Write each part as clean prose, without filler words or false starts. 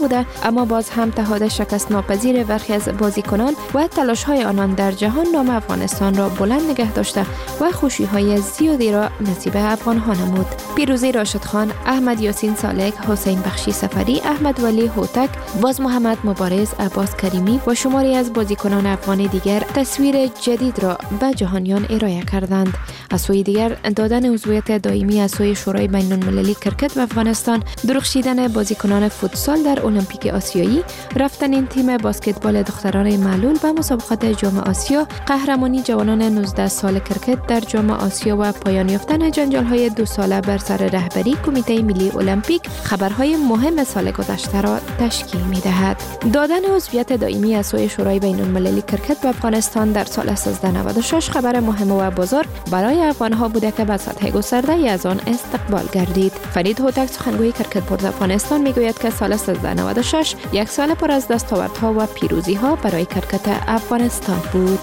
بوده، اما باز هم تهاد شکست ناپذیر برخی از بازیکنان و تلاش‌های آنان در جهان نام افغانستان را بلند نگه داشته و خوشی‌های زیادی را نصیب افغان‌ها نمود. پیروزی راشد خان، احمد یاسین سالک، حسین بخشی سفری، احمد ولی هوتک، باز محمد مبارز، عباس کریمی و شماری از بازیکنان افغان دیگر تصویر جدید را به جهانیان ارائه کردند. از سوی دیگر دادن عضویت دائمی از سوی شورای بین‌المللی کرکت به افغانستان، درخشیدن بازیکنان فوتسال در المپیک آسیایی، رفتن این تیم بسکتبال دختران معلول به مسابقات جام آسیا، قهرمانی جوانان 19 سال کرکت در جام آسیا و پایان یافتن جنجال‌های 2 ساله بر سر رهبری کمیته ملی المپیک خبرهای مهم سال گذشته را تشکیل می‌دهد. دادن عضویت دائمی از سوی شورای بین‌المللی کرکت به افغانستان در سال 1396 خبر مهم و بزرگ برای افغان‌ها بوده که به سطح گسترده از آن استقبال گردید. فرید هوتک سخنگوی کرکت بورد افغانستان میگوید که سال 1396 یک سال پر از دستاوردها و پیروزی‌ها برای کرکت افغانستان بود.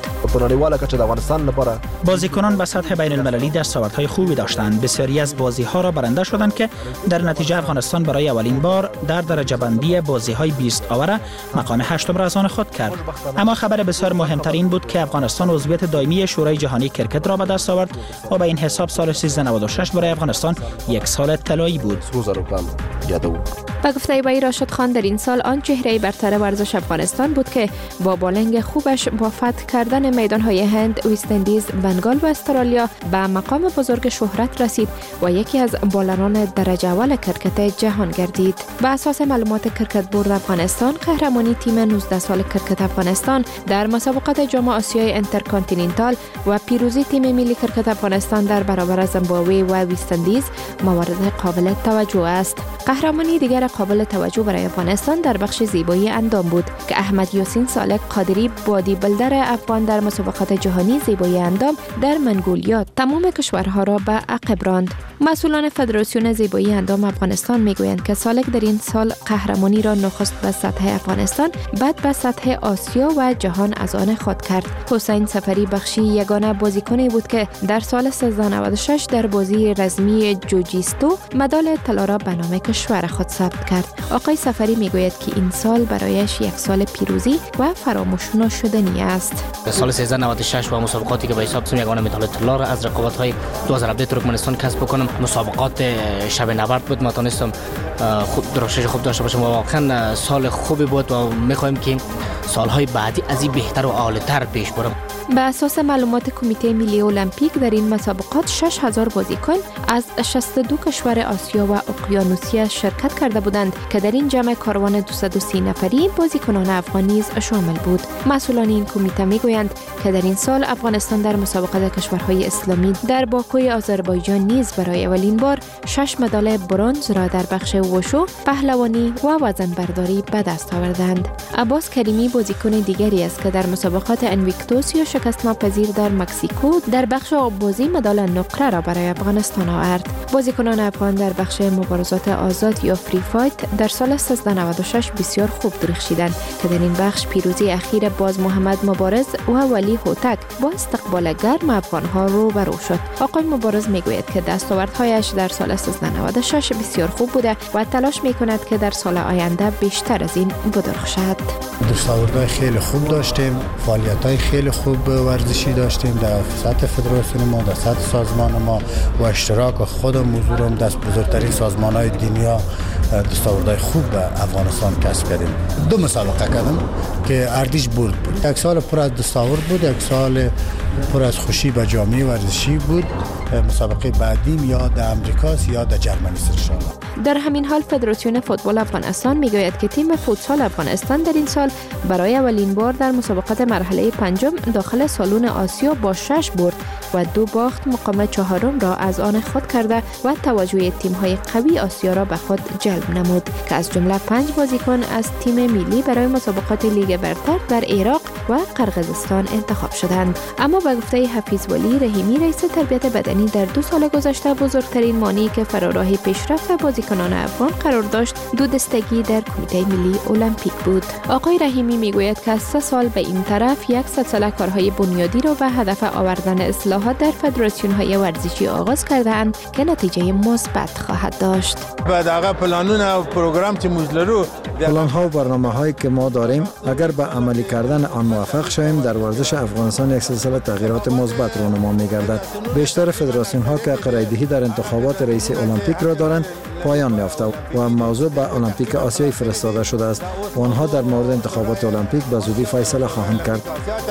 بازیکنان به سطح بین‌المللی دستاوردهای خوبی داشتند. بسیاری از بازی‌ها را برنده شدند که در نتیجه افغانستان برای اولین بار در درجه بندی بازی‌های 20 آوره مقام 8 را از آن خود کرد. اما خبر بسیار مهمتر این بود که افغانستان عضویت دائمی شورای جهانی کرکت را به دست آورد و به این حساب سال 1396 برای افغانستان یک سال طلایی بود. با گفته وی راشد خان در این سال آن چهره برتر ورزش افغانستان بود که با بالنگ خوبش با فتح کردن میدانهای هند، وست اندیز، بنگال و استرالیا به مقام بزرگ شهرت رسید و یکی از بالران درجه اول کرکت جهان گردید. به اساس معلومات کرکت بورد افغانستان، قهرمانی تیم 19 سال کرکت افغانستان در مسابقات جام آسیای انترکانتیننتال و پیروزی تیم ملی کرکت افغانستان در برابر زیمبابوه و وست اندیز مورد قابل توجه است. قهرمانی دیگر قابل توجه برای افغانستان در بخش زیبایی اندام بود که احمد یاسین سالک قادری بادی بلدر افغان در مسابقات جهانی زیبایی اندام در منگولیا تمام کشورها را به عقب راند. مسئولان فدراسیون زیبایی اندام افغانستان میگویند که سالک در این سال قهرمانی را نخست به سطح افغانستان، بعد به سطح آسیا و جهان از آن خود کرد. حسین سفری بخشی یگانه بازیکنی بود که در سال 1396 در بازی رزمی جوجیستو مدال طلا را به نام کشور خود ثبت کرد. آقای سفری میگوید که این سال برایش یک سال پیروزی و فراموش نشدنی است. سال 1396 و مسابقاتی که به حساب یگانه مدال طلا را از رقابت‌های 2017 ترکمنستان کسب کنم، مسابقات شب نبرد بود، ما تونستم درخشش خوب داشته باشم و واقعا سال خوبی بود و می‌خوایم که سالهای بعدی از این بهتر و عالی‌تر پیش برم. به اساس معلومات کمیته ملی المپیک در این مسابقات 6000 بازیکن از 62 کشور آسیا و اقیانوسیه شرکت کرده بودند که در این جمع کاروان 230 نفری بازیکنان افغان نیز شامل بود. مسئولان این کمیته میگویند که در این سال افغانستان در مسابقات کشورهای اسلامی در باکوی آذربایجان نیز برای اولین بار 6 مدال برنز را در بخش وشو، پهلوانی و وزنبرداری به دست آوردند. عباس کریمی بازیکن دیگری است که در مسابقات انویکتوس یا شکست ناپذیر در مکزیکو در بخش آببازی مدال نقره را برای افغانستان آورد. بازیکنان افغان در بخش مبارزات آزاد یا فری فایت در سال 1396 بسیار خوب درخشیدند که در این بخش پیروزی اخیر باز محمد مبارز و ولی هوتک با استقبال گرم افغانها روبرو شد. آقای مبارز میگوید که دستاوردهایش در سال 1396 بسیار خوب بوده و تلاش میکند که در سال آینده بیشتر از این بدرخشد. دستاوردهای خیلی خوب داشتیم، فعالیت‌های خیلی خوب ورزشی داشتیم در سطح فدراسیون ما، در سطح سازمان ما و اشتراک خودم حضورم دست بزرگترین سازمان‌های دنیا دستاوردهای خوب به افغانستان کسب کردیم. 2 مسابقه کردم که اردیش بود. یک سال پر از دستاورد بود، یک سال پر از خوشی به جامعه ورزشی بود. مسابقه بعدیم یا در امریکاست یا در جرمنی سرشان. در همین حال فدراسیون فوتبال افغانستان میگوید که تیم فوتسال افغانستان در این سال برای اولین بار در مسابقات مرحله 5 داخل سالن آسیا با 6 برد و 2 باخت مقام 4 را از آن خود کرده و توجه تیم‌های قوی آسیا را به خود جلب نمود که از جمله 5 بازیکن از تیم ملی برای مسابقات لیگ برتر در عراق و قرقیزستان انتخاب شدند. اما به گفته حفیظ ولی رحیمی رئیس تربیت بدنی در 2 سال گذشته بزرگترین مانعی که فراراه پیشرفت بازیکن بازیکنان افغان قرار داشت دو دستگی در کمیته ملی المپیک بود. آقای رحیمی میگوید که از 3 سال به این طرف یک سلسله کارهای بنیادی را به هدف آوردن اصلاحات در فدراسیون‌های ورزشی آغاز کرده‌اند که نتیجه مثبت خواهد داشت. بعد هغه پلانونه و پروگرام چې موږ لرو، پلان‌ها و برنامه‌هایی که ما داریم اگر به عملی کردن آن موفق شویم در ورزش افغانستان یک سلسله تغییرات مثبت رونما می‌گردد. بیشتر فدراسیون‌ها که قرعه‌دهی در انتخابات رئیس المپیک را دارند پایان یافته و موضوع به المپیک آسیایی فرستاده شده است و آنها در مورد انتخابات المپیک به زودی فیصله خواهند کرد.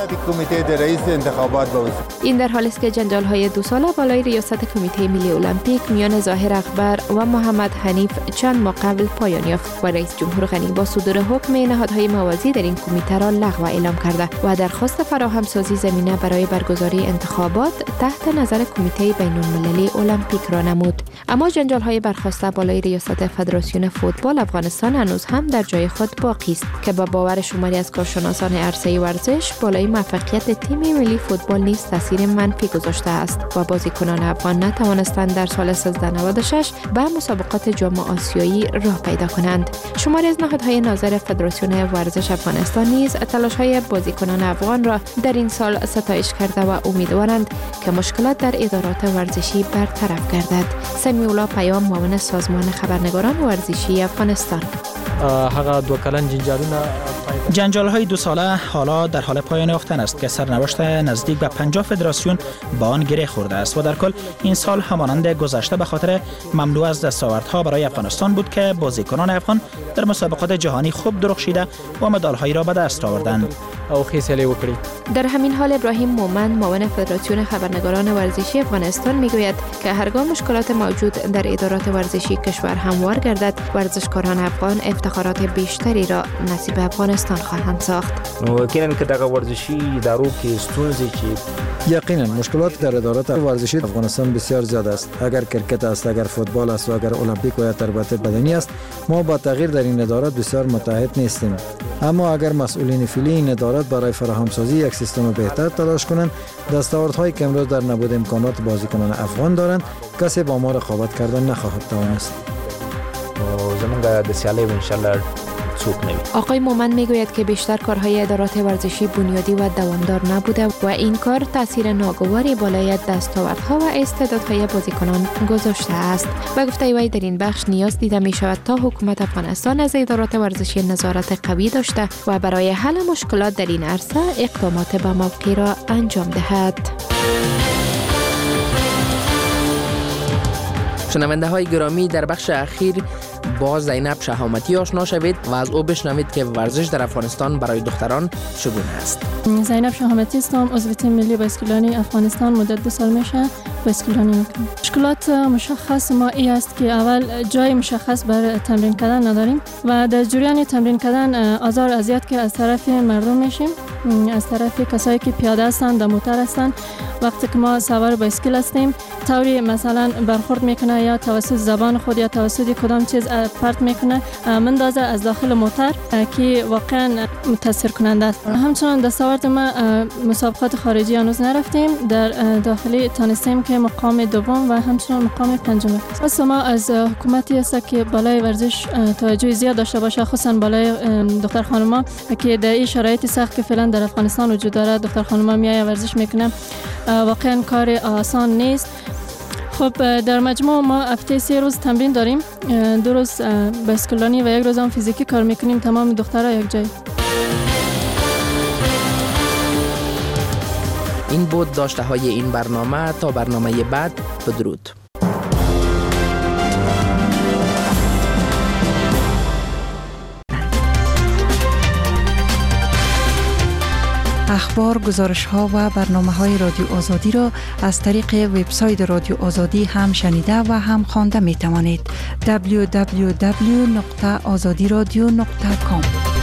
این در حالی است که جنجال‌های 2 ساله بالای ریاست کمیته ملی المپیک میان ظاهر اکبر و محمد حنیف چند ماه قبل پایان یافت و رئیس جمهور غنی با صدور حکم نهادهای موازی در این کمیته را لغو اعلام کرده و درخواست فراهمسازی زمینه برای برگزاری انتخابات تحت نظر کمیته بین‌المللی المپیک را نمود. اما جنجال‌های برخاسته بالای ریاست فدراسیون فوتبال افغانستان هنوز هم در جای خود باقی است که با باور شماری از کارشناسان عرصه ورزش بالای موفقیت تیم ملی فوتبال نیز تاثیر منفی گذاشته است و بازیکنان افغان نتوانستند در سال 1396 به مسابقات جام آسیایی راه پیدا کنند. شماری از نهادهای ناظر فدراسیون ورزش افغانستان نیز تلاش‌های بازیکنان افغان را در این سال ستایش کرده و امیدوارند که مشکلات در ادارات ورزشی برطرف گردد. سمیولا پیام، معاون سازمان خبرنگاران ورزشی افغانستان. هغه 2 کلن جنجال‌های 2 ساله حالا در حال پایان یافتن است که سرنوشت نزدیک به 50 فدراسیون با آن گره خورده است و در کل این سال همانند گذشته به خاطر مملو از دستاوردها برای افغانستان بود که بازیکنان افغان در مسابقات جهانی خوب درخشیده و مدال‌هایی را به دست آوردند. در همین حال ابراهیم مومند، معاون فدراسیون خبرنگاران ورزشی افغانستان میگوید که هرگاه مشکلات موجود در ادارات ورزشی کشور هموار گردد، ورزشکاران افغان افتخارات بیشتری را نصیب افغانستان خواهند ساخت. یقینا که در ورزشی ادارو کې ستونزې چې یقینا مشکلات در ادارات ورزشی افغانستان بسیار زیاد است. اگر کرکت است، اگر فوتبال است و اگر المپیک و یا تربیت بدنی است، ما با تغییر در این ادارات بسیار متعهد نیستیم. اما اگر مسئولین فعلی این ادارات برای فراهمسازی یک سیستم بهتر تلاش کنند، دستاوردهایی که امروز در نبود امکانات بازیکنان افغان دارند، کسی با ما رقابت کردن نخواهد توانست. زمونږ د سیالۍ ان شاء الله آقای مومند میگوید که بیشتر کارهای ادارات ورزشی بنیادی و دوامدار نبوده و این کار تاثیر ناگواری بالای دستاوردها و استعدادهای بازیکنان گذاشته است. و گفته وی در این بخش نیاز دیده می شود تا حکومت افغانستان از ادارات ورزشی نظارت قوی داشته و برای حل مشکلات در این عرصه اقدامات به موقع را انجام دهد. شنونده های گرامی، در بخش اخیر با زینب شهامتی آشنا شوید و از او بشنوید که ورزش در افغانستان برای دختران چگونه است. زینب شهامتی هستم، عضو تیم ملی بسکلانی افغانستان. مدت 2 سال میشه بسکلانی میکنم. مشکلات مشخص ما این است که اول جای مشخص برای تمرین کردن نداریم و در جریان تمرین کردن آزار اذیت که از طرف مردم میشیم، از طرف کسایی که پیاده هستند، در موتور هستند. وقتی که ما سوار بایسکل هستیم، طوری مثلا برخورد میکنه یا توسط زبان خود یا توسط کدام چیز پرت میکنه مندازه از داخل موتور که واقعا متاثر کننده است. همچنان دستاورد ما مسابقات خارجی هنوز نرفتیم، در داخلی تانستیم که مقام دوم و همچنان مقام پنجم است. اصلا ما از حکومتی است که بالای ورزش توجه زیاد داشته باشه، خصوصا بالای دختر خانوما که در این شرایط سخت که فعلا در افغانستان وجود داره، دختر خانوما میای ورزش میکنه، واقعا کار آسان نیست. خب در مجموع ما هفته 3 روز تمرین داریم، 2 روز بسکلانی و 1 روز هم فیزیکی کار میکنیم، تمام دخترها یک جای. این بود داشته های این برنامه. تا برنامه بعد، بدرود. اخبار، گزارش‌ها و برنامه‌های رادیو آزادی را از طریق وبسایت رادیو آزادی هم شنیده و هم خوانده می‌توانید. www.azadiradio.com